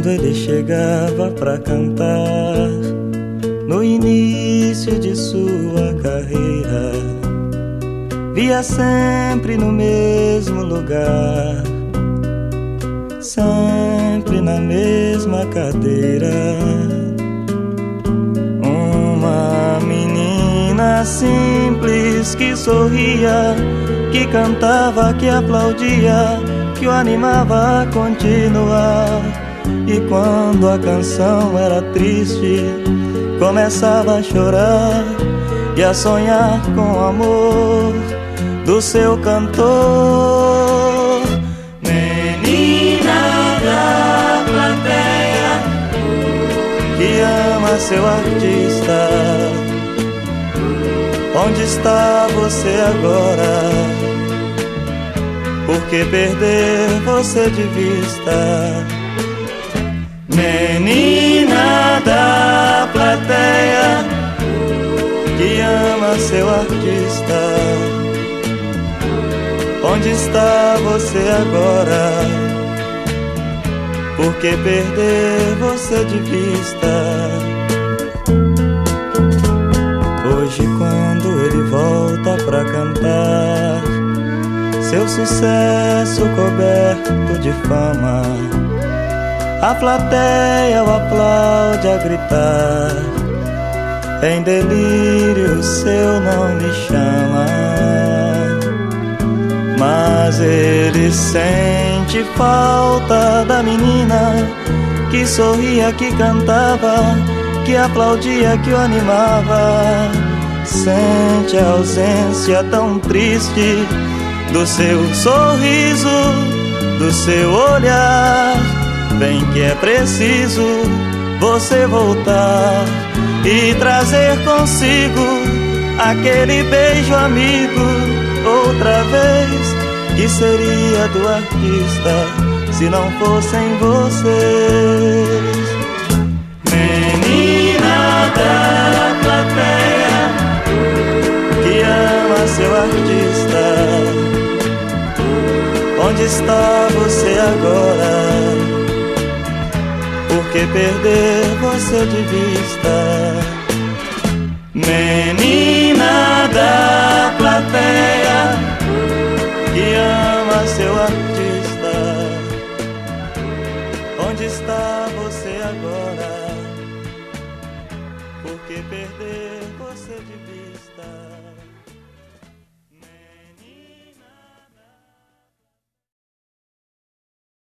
quando ele chegava pra cantar, no início de sua carreira, via sempre no mesmo lugar, sempre na mesma cadeira, uma menina simples que sorria, que cantava, que aplaudia, que o animava a continuar. E quando a canção era triste, começava a chorar e a sonhar com o amor do seu cantor. Menina da plateia, que ama seu artista, onde está você agora? Por que perder você de vista? Menina da plateia, que ama seu artista, onde está você agora? Por que perder você de vista? Hoje, quando ele volta pra cantar, seu sucesso coberto de fama, a plateia o aplaude a gritar, em delírio seu nome chama. Mas ele sente falta da menina que sorria, que cantava, que aplaudia, que o animava. Sente a ausência tão triste do seu sorriso, do seu olhar. Bem que é preciso você voltar e trazer consigo aquele beijo amigo outra vez, que seria do artista se não fossem vocês. Menina da plateia, que ama seu artista, onde está você agora? Por que perder você de vista? Menina da plateia, que ama seu artista,